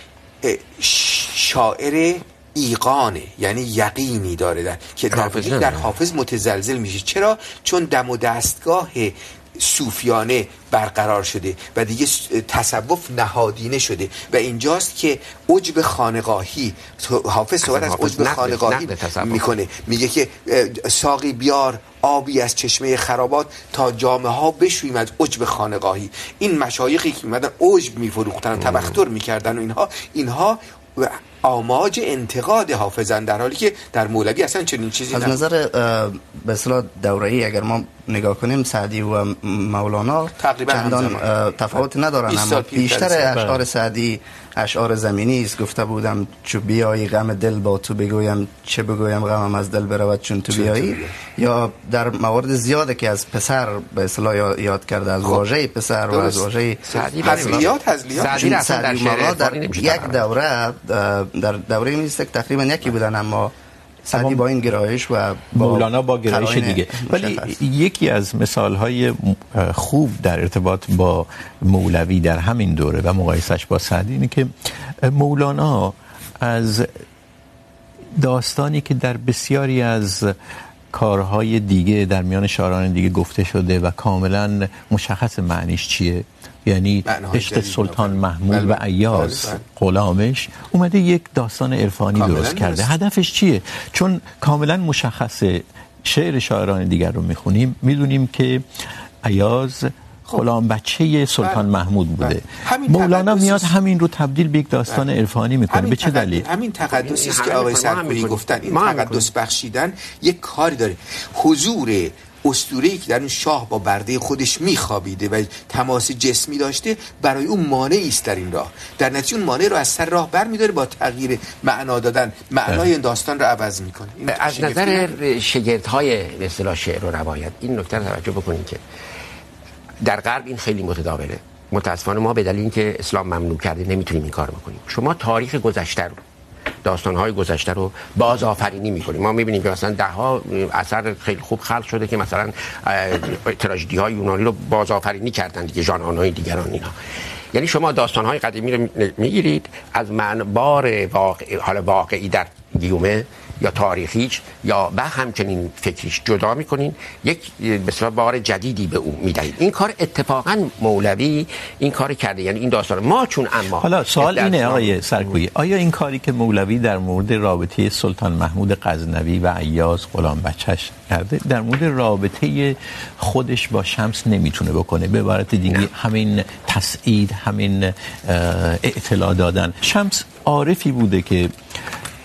شاعر ایقانه یعنی یقینی داره در که در, در حافظ متزلزل میشه. چرا؟ چون دم و دستگاه صوفیانه برقرار شده و دیگه تصوف نهادینه شده و اینجاست که عجب خانقاهی حافظ صحبت از عجب خانقاهی میکنه. میگه که ساقی بیار آبی از چشمه خرابات تا جامه ها بشویم از عجب خانقاهی. این مشایخی که میمدن عجب میفروختن و تبختر میکردن و اینها اینها آماج انتقاد حافظن در حالی که در مولوی اصلا چنین چیزی از نظر به اصطلاح دوره‌ای اگر ما نگاه کنیم سعدی و مولانا چندان تفاوت ندارن اما بیشتر اشعار سعدی اشعار زمینی است. گفته بودم چو بیایی غم دل با تو بگویم چه بگویم غمم از دل برود چون تو بیایی. یا در موارد زیاده که از پسر به اصطلاح یاد کرده از واژه پسر و از واژه حزلیات حزلیات سعدی مولانا در یک دوره در دوره نیست که تقریبا یکی بودن اما سعدی با این گرایش و مولانا با گرایش دیگه. ولی یکی از مثال‌های خوب در ارتباط با مولوی در همین دوره و مقایسهش با سعدی اینه که مولانا از داستانی که در بسیاری از کارهای دیگه در میان شاعران دیگه گفته شده و کاملا مشخص معنیش چیه، یعنی عشق سلطان محمود و ایاز غلامش، اومده یک داستان عرفانی درست کرده. هدفش چیه؟ چون کاملا مشخصه. شعر شاعران دیگر رو میخونیم میدونیم که ایاز غلام بچه سلطان محمود بوده. مولانا میاد همین رو تبدیل به یک داستان عرفانی میکنه. به چه دلیل؟ همین تقدسی است که آقای سرپوری گفتن. این تقدس بخشیدن یک کاری داره. حضور اسطوره‌ای که در اون شاه با برده خودش میخوابیده و تماس جسمی داشته برای اون مانعی است در این راه. در نتیجه اون مانع رو از سر راه برمی‌داره با تغییر معنا دادن معنای این داستان رو عوض میکنه. از نظر شگردهای به اصطلاح شعر و روایت این نکته رو توجه بکنید که در غرب این خیلی متداوله. متاسفانه ما به دلیل اینکه اسلام ممنوع کرده نمیتونیم این کار بکنیم. شما تاریخ گذشته رو داستان‌های گذشته رو بازآفرینی می‌کنیم. ما می‌بینیم که مثلا ده ها اثر خیلی خوب خلق شده که مثلا تراژدی‌های یونانی رو بازآفرینی کردن دیگه، ژانرهای دیگران اینا. یعنی شما داستان‌های قدیمی رو می‌گیرید از منبار واقع حالا واقعی در گیومه یا تاریخیش یا به همچنین فکریش جدا میکنین، یک به اصطلاح بار جدیدی به اون میدهید. این کار اتفاقا مولوی این کار کرده. یعنی این داستان ما چون اما حالا سوال اینه آقای سرکویی، آیا این کاری که مولوی در مورد رابطه سلطان محمود غزنوی و ایاز غلام بچه‌ش کرده در مورد رابطه خودش با شمس نمیتونه بکنه؟ به عبارت دیگه نه. همین تسعید، همین اعتلا دادن. شمس عارفی بوده که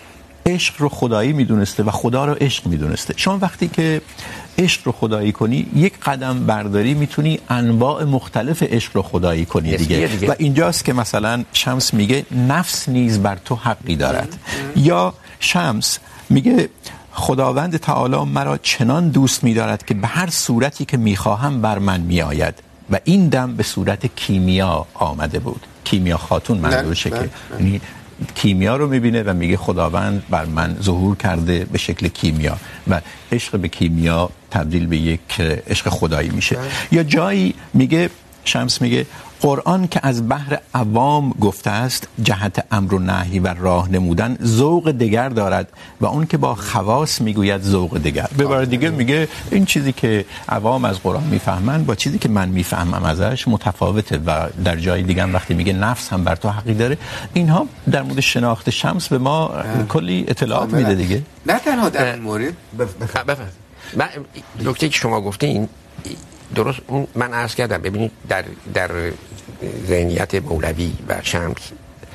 عشق رو خدایی میدونسته و خدا رو عشق میدونسته. شما وقتی که عشق رو خدایی کنی یک قدم برداری میتونی انواع مختلف عشق رو خدایی کنی دیگه. دیگه و اینجاست که مثلا شمس میگه نفس نیز بر تو حقی دارد. یا شمس میگه خداوند تعالی مرا چنان دوست می‌دارد که به هر صورتی که می‌خواهم بر من می‌آید و این دم به صورت کیمیا آمده بود. کیمیا خاتون منظورشه که یعنی کیمیا رو می‌بینه و میگه خداوند بر من ظهور کرده به شکل کیمیا و عشق به کیمیا تبدیل به یک عشق خدایی میشه. یا جایی میگه شمس میگه قرآن که از بحر عوام گفته است جهت امر و نهی و راه نمودن ذوق دگر دارد و اون که با خواص میگوید ذوق دگر. به عبارت دیگه میگه این چیزی که عوام از قرآن میفهمن با چیزی که من میفهمم ازش متفاوته. و در جای دیگه هم وقتی میگه نفس هم بر تو حقی داره، اینها در مورد شناخت شمس به ما کلی اطلاعات میده دیگه. نه تنها در این مورد بفرمایید. من نکته که شما گفتین درست اون من عرض کردم. ببینید در در ذهنیت مولوی و شمس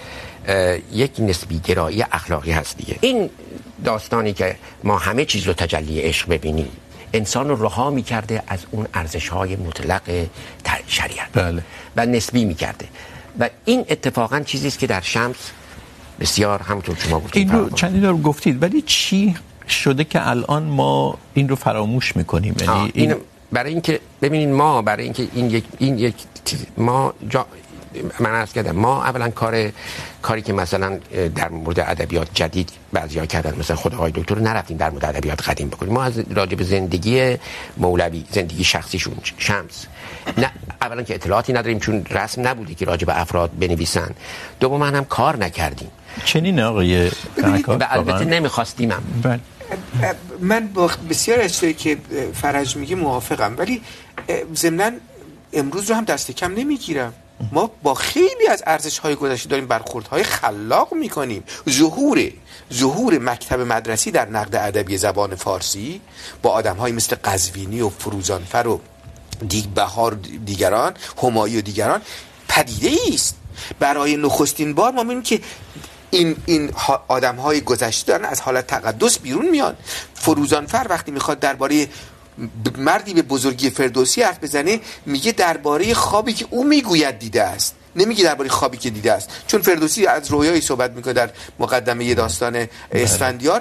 یک نسبی گرایی اخلاقی هست دیگه. این داستانی که ما همه چیز رو تجلی عشق ببینیم انسان رو رها می‌کرده از اون ارزش‌های مطلق شریعت. بله. و نسبی می‌کرده و این اتفاقا چیزی است که در شمس بسیار همونطور شما گفتید این رو چندین رو گفتید، ولی چی شده که الان ما این رو فراموش می‌کنیم؟ یعنی این برای اینکه ببینید ما برای اینکه این یک این یک ما جا من عرض کردم ما اولا کار کاری که مثلا در مورد ادبیات جدید بعضیا کردن مثلا خود آقای دکتر نرفتیم در مورد ادبیات قدیم بکنیم. ما از راجع به زندگی مولوی، زندگی شخصیشون شمس نه اولا که اطلاعاتی نداریم چون رسم نبوده که راجع به افراد بنویسن. دوم هم کار نکردیم. چنین آقای و البته نمیخواستیم هم. بله. من با بسیار از چیزی که فرج میگه موافقم، ولی ضمناً امروز رو هم دست کم نمیگیرم. ما با خیلی از ارزش‌های گذشته داریم برخوردهای خلاق میکنیم. ظهور ظهور مکتب مدرسی در نقد ادبی زبان فارسی با آدم‌های مثل قزوینی و فروزانفر و دیگبهار دیگران، همایی و دیگران پدیده است. برای نخستین بار ما می‌بینیم که این این آدم‌های گذشته دارن از حالت تقدس بیرون میان. فروزانفر وقتی میخواد درباره مردی به بزرگی فردوسی حرف بزنه میگه درباره خوابی که او میگوید دیده است، نمیگه درباره خوابی که دیده است، چون فردوسی از رویایی صحبت میکنه در مقدمه داستان اسفندیار.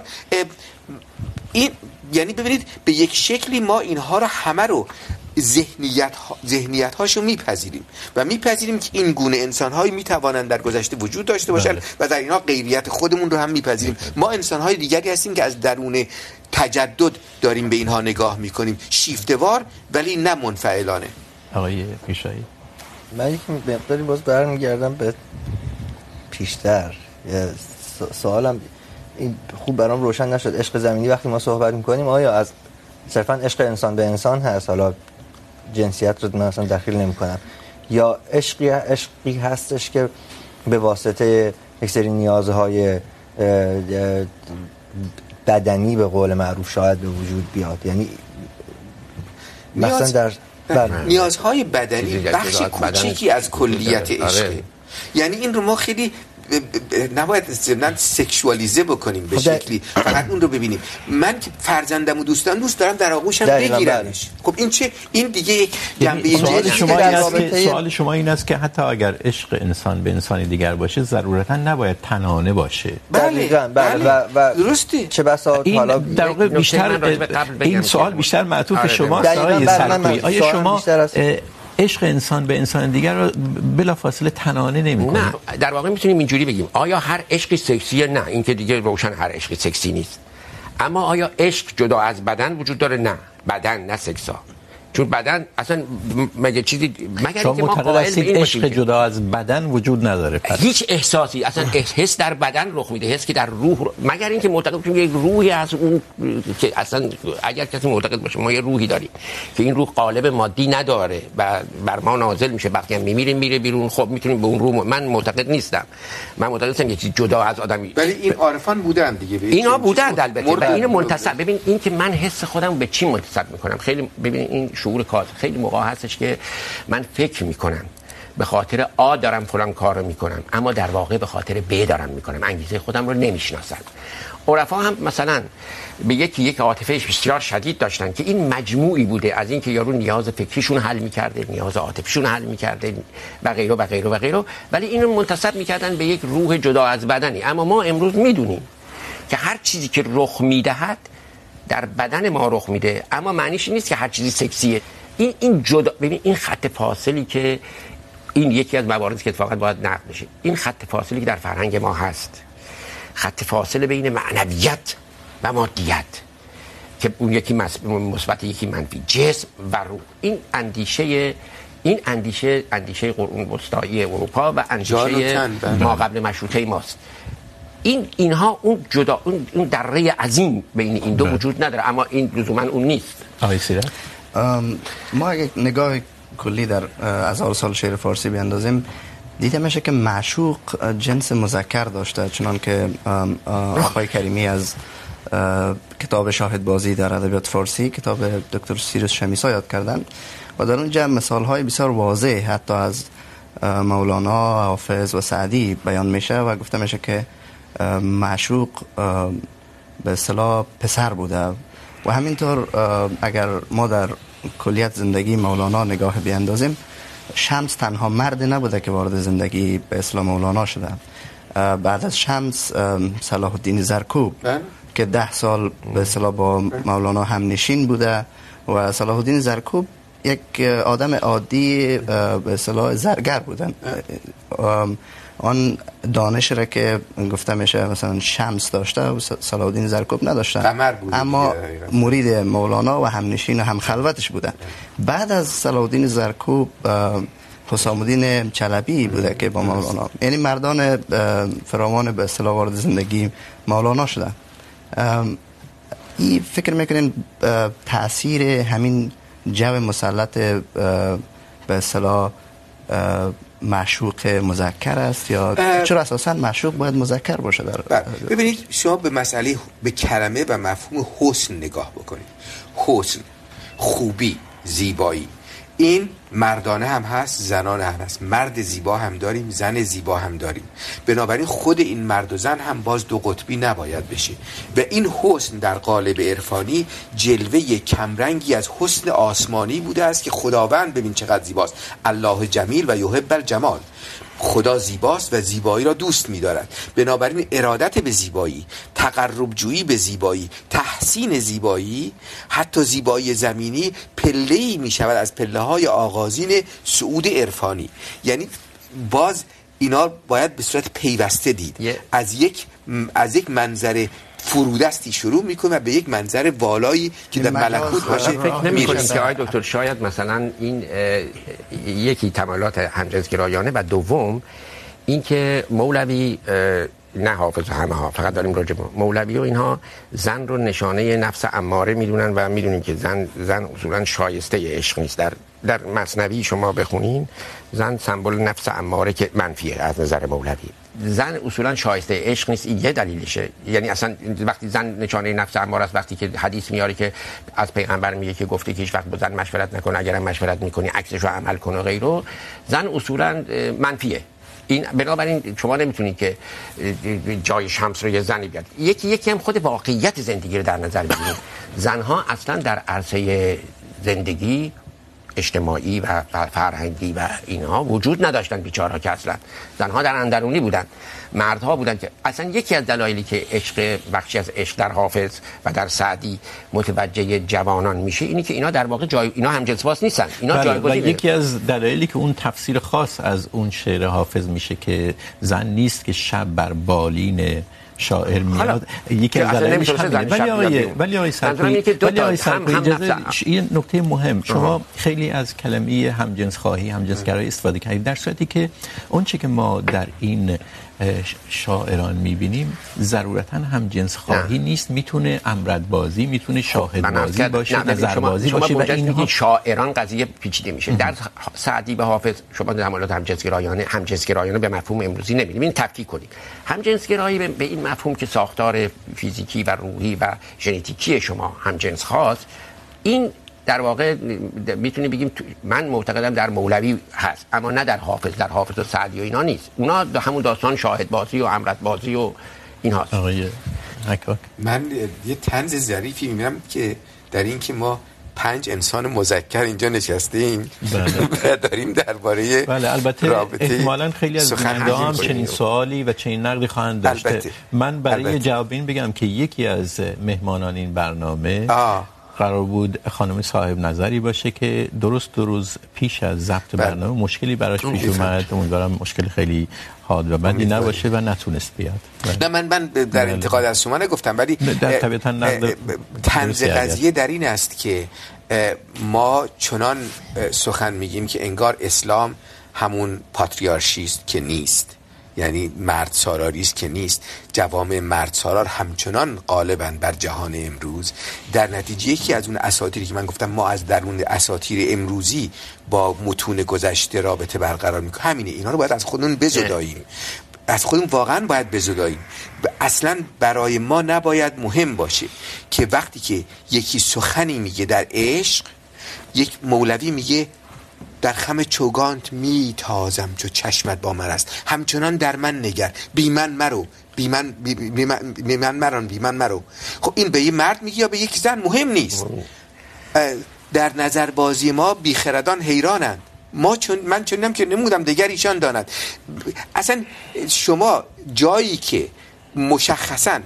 این یعنی ببینید به یک شکلی ما اینها رو همه رو ذهنیت ذهنیت هاشو میپذیریم و میپذیریم که این گونه انسان هایی میتوانند در گذشته وجود داشته باشند و در اینها غیریت خودمون رو هم میپذیریم. ما انسان های دیگری هستیم که از درون تجدد داریم به اینها نگاه میکنیم، شیفته‌وار ولی نه منفعلانه. آقای پیشایی من یک مقداری باز برمیگردم به پیشتر. سوالم این خوب برام روشن نشد. عشق زمینی وقتی ما صحبت میکنیم آیا از صرفا عشق انسان به انسان هست، حالا جنسیت رو من اصلا دخیل نمی کنم، یا عشقی عشقی هستش که به واسطه یک سری نیازهای بدنی به قول معروف شاید به وجود بیاد؟ یعنی مثلا در نیازهای بدنی بخش کوچیکی از کلیت عشقه. یعنی این رو ما خیلی نباید ضمناً سکشوالیزه بکنیم به شکلی فقط اون رو ببینیم. من که فرزندمو دوستان دوست دارم در آغوشم بگیرمش. خب این چه این دیگه یک جنبه سوال شما این است که سوال شما این است که حتی اگر عشق انسان به انسان دیگر باشه ضرورتاً نباید تنانه باشه. بله بله و درسته. چه بسا حالا در واقع بیشتر این سوال بیشتر معطوف شماست آقای سرکویی. آیا شما عشق انسان به انسان دیگر رو بلافاصله تنانه نمی‌کنه؟ نه، در واقع میتونیم اینجوری بگیم آیا هر عشقی سکسیه؟ نه، این که دیگه روشن هر عشقی سکسی نیست. اما آیا عشق جدا از بدن وجود داره؟ نه، بدن نه سکسا. چون بدن اصلا مگه چیزی مگر اینکه ما قائل به این باشیم عشق جدا از بدن وجود نداره. پس هیچ احساسی اصلا حس در بدن رخ میده، حس که در روح رو... مگر اینکه معتقد باشیم یک روحی از اون که اصلا اگر کسی معتقد باشه ما یه روحی داریم که این روح قالب مادی نداره و بر ما نازل میشه وقتی هم میمیریم میره بیرون، خب میتونیم به اون روح. من معتقد نیستم، من معتقد هستم یک چیز جدا از آدمی. ولی این عارفان بودن دیگه، اینا بودن البته و اینو منتسب. ببین این که من حس خودم به چی منتسب میکنم خیلی، ببین این شعور کاذب خیلی موقع هستش که من فکر میکنم به خاطر آ دارم فلان کارو میکنم، اما در واقع به خاطر ب دارم میکنم، انگیزه خودم رو نمیشناسم. عرفا هم مثلا به یکی یک عاطفه بسیار شدید داشتن که این مجموعی بوده از این که یارو نیاز فکریشون حل میکرده، نیاز عاطفیشون حل میکرده و غیره و غیره و غیره، ولی اینو منتسب میکردن به یک روح جدا از بدنی. اما ما امروز میدونیم که هر چیزی که رخ میدهد در بدن ما رخ میده، اما معنیش نیست که هر چیزی سکسیه. این این جدا، ببین این خط فاصلی که این یکی از مواردی که اتفاقا باید نقد بشه، این خط فاصلی که در فرهنگ ما هست، خط فاصله بین معنویت و مادیت که اون یکی مثبت یکی منفی، جسم و روح، این اندیشه این اندیشه اندیشه قرون وسطایی اروپا و اندیشه ما قبل مشروطه ماست. این اینها اون جدا اون, اون دره عظیم بین این دو وجود نداره، اما این لزوما اون نیست. آقای سیرت، ما اگه نگاه کلی در هزار سال شعر فارسی بیاندازیم دیده میشه که معشوق جنس مذکر داشته، چنان که آقای کریمی از کتاب شاهد بازی در ادبیات فارسی، کتاب دکتر سیروس شمیسا یاد کردن و در اونجا مثال‌های بسیار واضح حتی از مولانا، حافظ و سعدی بیان میشه و گفته میشه که معشوق به اصطلاح پسر بوده. و همینطور اگر ما در کلیت زندگی مولانا نگاه بیاندازیم، شمس تنها مرد نبوده که وارد زندگی به اصطلاح مولانا شده. بعد از شمس صلاح الدین زرکوب که ده سال به اصطلاح با مولانا هم نشین بوده و صلاح الدین زرکوب یک آدم عادی به اصطلاح زرگر بودن. آن دانش را که گفته میشه مثلا شمس داشته و صلاح الدین زرکوب نداشتن، اما مرید مولانا و همنشین و هم خلوتش بودن. بعد از صلاح الدین زرکوب حسام الدین چلبی بوده که با مولانا، یعنی مردان فراوان به اصطلاح وارد زندگی مولانا شدن. این فکر میکنین تأثیر همین جو مسلط به اصطلاح معشوق مذکر است یا چرا اساساً معشوق باید مذکر باشه؟ در ببینید شما به مسئله به کلمه و مفهوم حسن نگاه بکنید. حسن، خوبی، زیبایی، این مردانه هم هست، زنانه هم هست. مرد زیبا هم داریم، زن زیبا هم داریم. بنابراین خود این مرد و زن هم باز دو قطبی نباید بشه و این حسن در قالب عرفانی جلوه کمرنگی از حسن آسمانی بوده است که خداوند ببین چقدر زیباست، الله جمیل و یحب الجمال. خدا زیباست و زیبایی را دوست می‌دارد. بنابراین ارادت به زیبایی، تقرب جویی به زیبایی، تحسین زیبایی، حتی زیبایی زمینی پله‌ای می‌شود از پله‌های آغازین صعود عرفانی. یعنی باز اینا باید به صورت پیوسته دید. از یک از یک منظر فرودستی شروع میکنه و به یک منظر والایی که در ملکوت باشه. فکر نمی‌کنید که آقای دکتر شاید مثلا این یکی تمایلات همجنسگرایانه و دوم این که مولوی نه حافظ همه ها، فقط داریم راجع به مولوی و اینها زن رو نشانه نفس اماره میدونن و میدونیم که زن زن اصولا شایسته عشق نیست. در در مثنوی شما بخونین زن سمبل نفس اماره که منفیه از نظر مولوی. زن اصولا شایسته عشق نیست، این یه دلیلشه. یعنی اصلا وقتی زن نشانه نفس اماره است، وقتی که حدیث میاره که از پیغمبر میگه که گفته که هیچ وقت با زن مشورت نکن، اگرم مشورت میکنی عکسش رو عمل کن و غیره، زن اصولا منفیه. این بنابراین شما نمیتونید که جای شمس رو یه زنی بیاد. یکی یکی هم خود واقعیت زندگی رو در نظر بگیرید. زنها اصلا در عرصه زندگی اجتماعی و فرهنگی و اینها وجود نداشتن، بیچاره‌ها که اصلا زنها در اندرونی بودن، مردها بودن که اصلا یکی از دلایلی که عشق بخشی از عشق در حافظ و در سعدی متوجه جوانان میشه اینی که اینا در واقع جای اینا همجنس‌باز نیستن، اینا جایگزین. یکی از دلایلی که اون تفسیر خاص از اون شعر حافظ میشه که زن نیست که شب بر بالین شاعر میاد، یکی از دلایلش همینه. ولی آقای ولی آقای سرکویی ولی آقای سرکویی اجازه این نکته مهم، شما خیلی از کلمه همجنس خواهی، همجنسگرایی استفاده کردید، در صورتی که اون چیزی که ما در این شاعران میبینیم ضرورتا همجنس خواهی نیست، میتونه امردبازی، میتونه شاهدبازی باشه، نظربازی باشه و این شاعران قضیه پیچیده میشه. در سعدی به حافظ شما تمایلات همجنسگرایانه همجنسگرایانه به مفهوم امروزی نمیبینید. این تفکیک کنید. همجنسگرایی به این مفهوم که ساختار فیزیکی و روحی و ژنتیکی شما همجنس خواست، این در واقع میتونیم بگیم من معتقدم در مولوی هست، اما نه در حافظ. در حافظ و سعدی و اینا نیست. اونا همون داستان شاهد بازی و امرت بازی و این هاست. آقای حکاک، من یه طنز ظریفی میبینم که در این که ما پنج انسان مذکر اینجا نشسته ایم و داریم درباره بله البته احتمالاً خیلی از بیننده هم چنین سوالی و چنین نقدی خواهند داشته. البته. من برای البته. جواب این بگم که یکی از مهمانان این برنامه آه. قرار بود خانم صاحب نظری باشه که درست دو روز پیش از ضبط برنامه مشکلی براش پیش اومد. امیدوارم مشکل خیلی حاد و بدی نباشه و نتونست بیاد. نه من من در انتقاد از شما نگفتم، ولی در طبیعتا نقد طنز قضیه در این است که ما چنان سخن میگیم که انگار اسلام همون پاتریارشی است که نیست، یعنی مرد سالاری است که نیست. جوامع مرد سالار همچنان غالبن بر جهان امروز. در نتیجه یکی از اون اساطیری که من گفتم ما از درون اساطیر امروزی با متون گذشته رابطه برقرار میکنیم، همینه. اینا رو باید از خودمون بزداییم، از خودمون واقعا باید بزداییم. اصلا برای ما نباید مهم باشه که وقتی که یکی سخنی میگه در عشق، یک مولوی میگه در خم چوگانت میتازم چو چشمت با من است، همچنان در من نگر، بی من مرو، بی من بی, بی من, بی من مران بی من مرو. خب این به یه مرد میگه یا به یک زن؟ مهم نیست. در نظر بازی ما بیخردان حیرانند. ما چون من چونم که نمودم دیگر ایشان داند. اصلا شما جایی که مشخصا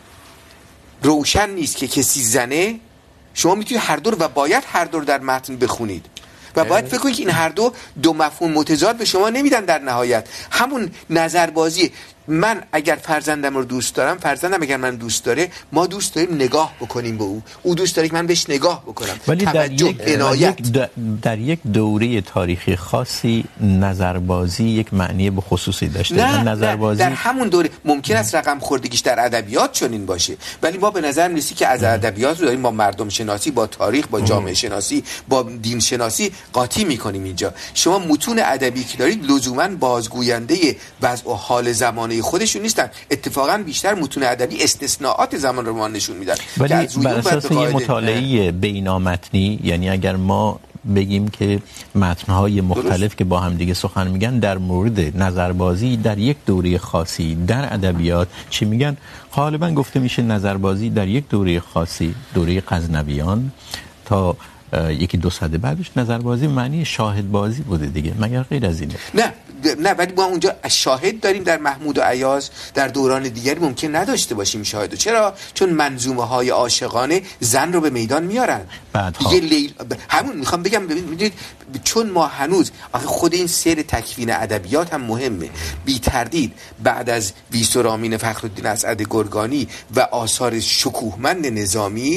روشن نیست که کسی زنه، شما میتونید هر دو و باید هر دو در متن بخونید و باید فکر کنید که این هر دو دو مفهوم متضاد به شما نمیدن. در نهایت همون نظربازی. من اگر فرزندم رو دوست دارم، فرزندم اگر من دوست داره، ما دوست داریم نگاه بکنیم به او، او دوست داره که من بهش نگاه بکنم. ولی در یک عنایت در یک دوره تاریخی خاصی نظربازی یک معنی به خصوصی داشته. نه نظربازی در همون دوره ممکن است رقم خوردگیش در ادبیات چنین باشه، ولی ما به نظر میرسه که از ادبیات رو داریم با مردم شناسی، با تاریخ، با جامعه شناسی، با دین شناسی قاطی میکنیم. اینجا شما متون ادبی که دارید لزوما بازگوینده وضع و حال زمان خودشون نیستن. اتفاقا بیشتر متون ادبی استثناءات زمان رو ما نشون میدن. ولی بر اساس یه مطالعه بینامتنی، یعنی اگر ما بگیم که متن‌های مختلف که با هم دیگه سخن میگن در مورد نظربازی در یک دوره خاصی در ادبیات چی میگن، غالبا گفته میشه نظربازی در یک دوره خاصی، دوره غزنویان تا یکی دو سده بعدش نظربازی معنی شاهد بازی بوده دیگه، مگر غیر از اینه؟ نه نه ولی ما اونجا شاهد داریم در محمود و ایاز، در دوران دیگری ممکن نداشته باشیم شاهد. چرا؟ چون منظومه های عاشقانه زن رو به میدان میارن. بعدها یه لیل... همون میخوام بگم ببینید، چون ما هنوز آخه خود این سیر تکوین ادبیات هم مهمه. بی تردید بعد از ویسرامین فخرالدین اسعد گرگانی و آثار شکوهمند نظامی،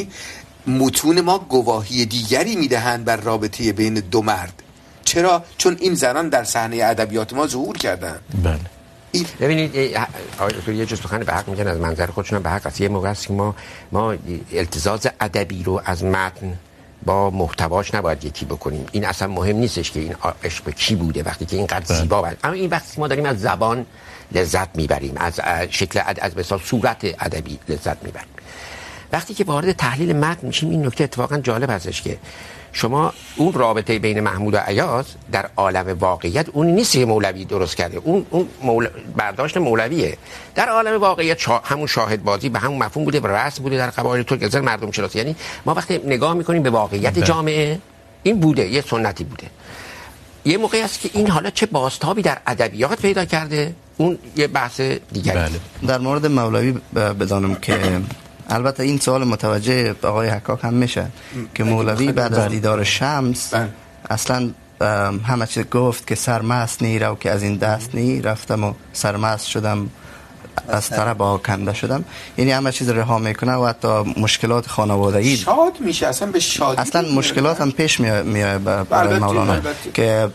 متون ما گواهی دیگری میدهند بر رابطه بین دو مرد. چرا؟ چون این زنان در صحنه ادبیات ما ظهور کردن. بله. ببینید آقای یه جز سخن به حق میگن، از منظر خودشون به حق است. یه موقع است که ما ما التزاز ادبی رو از متن با محتواش نباید یکی بکنیم. این اصلا مهم نیستش که این عشق به کی بوده وقتی که اینقدر زیبا بود. اما این وقتی ما داریم از زبان لذت میبریم، از شکل از به اصطلاح صورت ادبی لذت میبریم. وقتی که وارد تحلیل متن میشیم، این نکته اتفاقا جالب هستش که شما اون رابطه بین محمود و ایاز در عالم واقعیت اون نیست که مولوی درست کرده، اون اون مول... برداشت مولویه. در عالم واقعیت شا... همون شاهد بازی به همون مفهوم بوده و رسم بوده در قبایل ترک از مردم شناسی. یعنی ما وقتی نگاه میکنیم به واقعیت جامعه، این بوده، یه سنتی بوده. یه موقعی است که این حالا چه بازتابی در ادبیات پیدا کرده، اون یه بحث دیگری. بله. در مورد مولوی بدانم که البته این سوال متوجه آقای حکاک هم میشه که مولوی بعد از دیدار شمس اصلا همه چیز گفت که سرمست نی رو که از این دست نی رفتم و سرمست شدم از طرب ها کنده شدم. یعنی همه چیز رها میکنه و حتی مشکلات خانوادگی شاد میشه، اصلا به شادی اصلا مشکلات هم پیش میاد برای مولانا که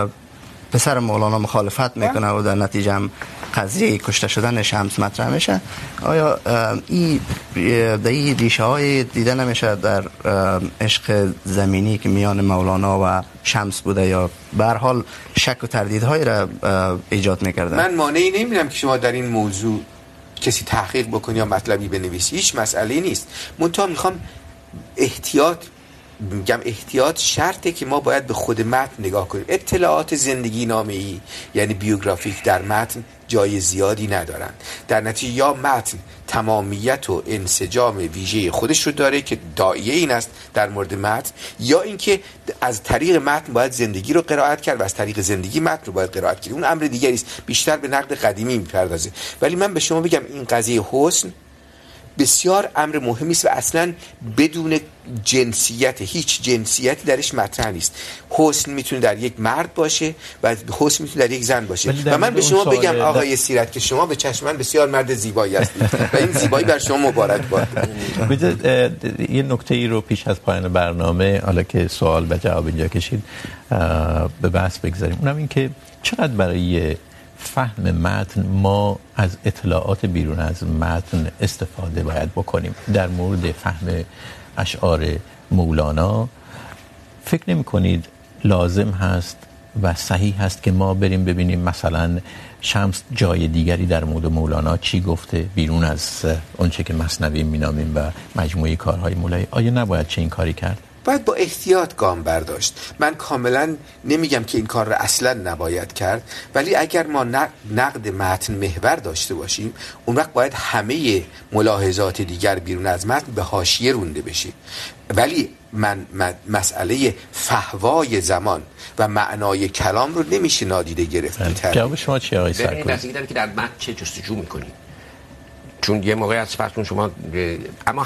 پسر مولانا مخالفت میکنه و در نتیجه هم قضیه کشته شدن شمس مطرح میشه. آیا این در این ریشه های دیده نمیشه در عشق زمینی که میان مولانا و شمس بوده یا به هر حال شک و تردیدهای را ایجاد میکرده؟ من مانعی نمیبینم که شما در این موضوع کسی تحقیق بکنی یا مطلبی بنویسی، هیچ مسئله نیست. منتها میخوام احتیاط میگم احتیاط شرطه که ما باید به خود متن نگاه کنیم. اطلاعات زندگی نامه‌ای یعنی بیوگرافیک در متن جای زیادی ندارن، در نتیجه یا متن تمامیت و انسجام ویژه خودش رو داره که داعیه این است در مورد متن، یا اینکه از طریق متن باید زندگی رو قرائت کرد و از طریق زندگی متن رو باید قرائت کرد. اون امر دیگری است، بیشتر به نقد قدیمی میپردازه. ولی من به شما بگم این قضیه حسن بسیار امر مهمی است و اصلا بدون جنسیت، هیچ جنسیتی درش مطرح نیست. حسن میتونه در یک مرد باشه و حسن میتونه در یک زن باشه. و من به شما بگم آقای سیرت که شما به چشم من بسیار مرد زیبایی هستید و این زیبایی بر شما مبارک باد. بذارید یه نکته ای رو پیش از پایان برنامه، حالا که سوال و جواب اینجا کشید، به بحث بگذاریم. اونم این که چقدر برای فهم متن ما از اطلاعات بیرون از متن استفاده باید بکنیم. در مورد فهم اشعار مولانا فکر نمی کنید لازم هست و صحیح هست که ما بریم ببینیم مثلا شمس جای دیگری در مورد مولانا چی گفته بیرون از اونچه که مثنوی مینامیم و مجموعه کارهای مولایی؟ آیا نباید چه این کاری کرد؟ باید با احتیاط گام برداشت. من کاملا نمیگم که این کار را اصلا نباید کرد، ولی اگر ما نقد متن محور داشته باشیم اون وقت باید همه ملاحظات دیگر بیرون از متن به حاشیه رونده بشه. ولی من مسئله فحوای زمان و معنای کلام رو نمیشه نادیده گرفت. جواب شما چیه آقای سرکوی؟ این بستگی داره که در متن چه جستجو میکنیم، چون یه موقع از فرضون شما اما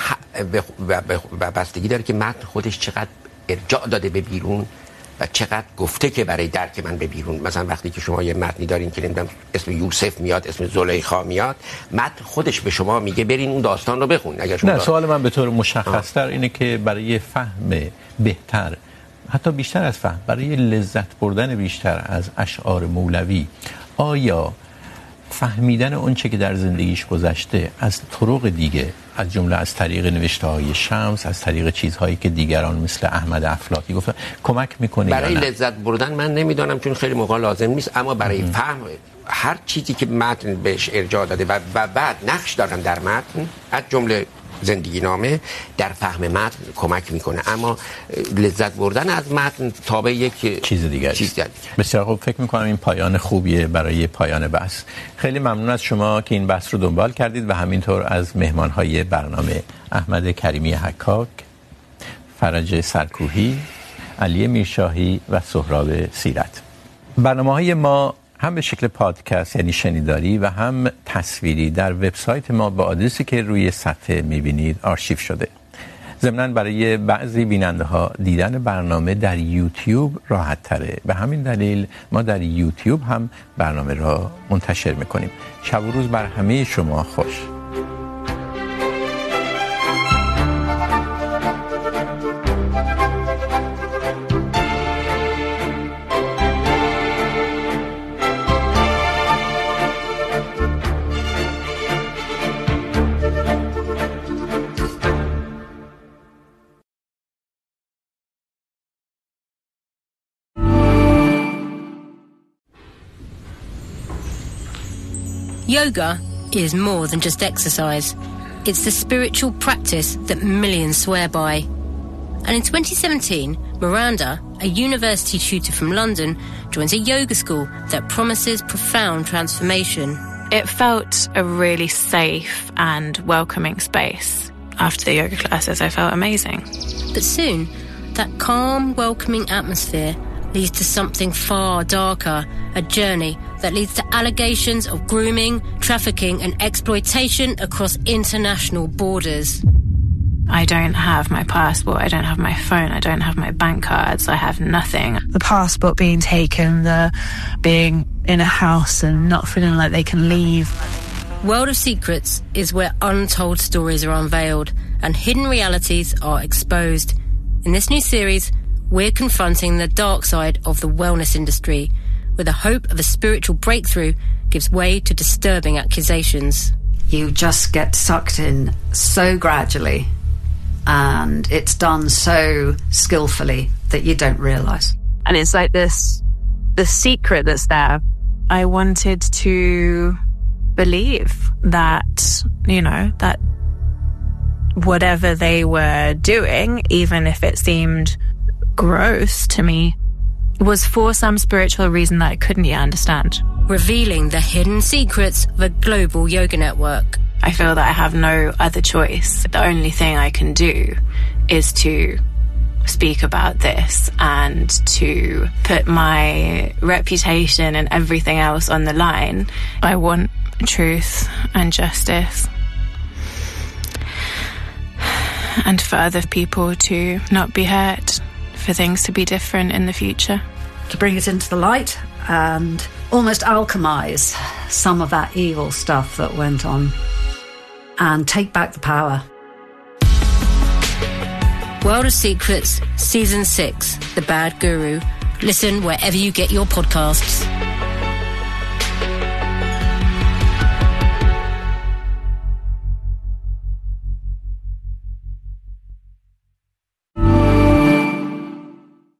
و بستگی داره که متن خودش چقدر ارجاع داده به بیرون و چقدر گفته که برای درک من به بیرون. مثلا وقتی که شما یه متنی دارین که نمیدونم اسم یوسف میاد، اسم زلیخا میاد، متن خودش به شما میگه برین اون داستان رو بخون. اگر شما نه داستان... سوال من به طور مشخص‌تر اینه که برای فهم بهتر، حتی بیشتر از فهم، برای لذت بردن بیشتر از اشعار مولوی، آیا فهمیدن اون چه که در زندگیش گذشته از طرق دیگه، از جمله از طریق نوشته‌های شمس، از طریق چیزهایی که دیگران مثل احمد افلاکی گفتن، کمک میکنه؟ برای لذت بردن من نمیدونم، چون خیلی موقع لازم نیست، اما برای ام. فهم هر چیزی که متن بهش ارجاع داده و, و بعد نقش دارن در متن، از جمله زندگی نامه، در فهم متن کمک میکنه. اما لذت بردن از متن تابع یک چیز دیگه است. بسیار خوب، فکر میکنم این پایان خوبیه برای پایان بحث. خیلی ممنون از شما که این بحث رو دنبال کردید و همینطور از مهمانهای برنامه احمد کریمی حکاک، فرج سرکوهی، علی میرشاهی و سهراب سیرت. برنامه‌های ما هم به شکل پادکست یعنی شنیداری و هم تصویری در وبسایت ما با آدرسی که روی صفحه می‌بینید آرشیو شده. ضمناً برای بعضی بیننده ها دیدن برنامه در یوتیوب راحت تره، به همین دلیل ما در یوتیوب هم برنامه را منتشر می‌کنیم. شب و روز بر همه شما خوش. Yoga is more than just exercise. It's the spiritual practice that millions swear by. And in twenty seventeen, Miranda, a university tutor from London, joins a yoga school that promises profound transformation. It felt a really safe and welcoming space. After the yoga classes, I felt amazing. But soon, that calm, welcoming atmosphere leads to something far darker, a journey that leads to allegations of grooming, trafficking and exploitation across international borders. I don't have my passport, I don't have my phone, I don't have my bank cards, I have nothing. The passport being taken, the being in a house and not feeling like they can leave. World of Secrets is where untold stories are unveiled and hidden realities are exposed. In this new series, we're confronting the dark side of the wellness industry, where the hope of a spiritual breakthrough gives way to disturbing accusations. You just get sucked in so gradually, and it's done so skillfully that you don't realise. And it's like this, the secret that's there. I wanted to believe that, you know, that whatever they were doing, even if it seemed gross to me, was for some spiritual reason that I couldn't yet understand. Revealing the hidden secrets of a global yoga network. I feel that I have no other choice. The only thing I can do is to speak about this and to put my reputation and everything else on the line. I want truth and justice, and for other people to not be hurt, for things to be different in the future. To bring it into the light and almost alchemize some of that evil stuff that went on and take back the power. World of Secrets, Season six, The Bad Guru. Listen wherever you get your podcasts.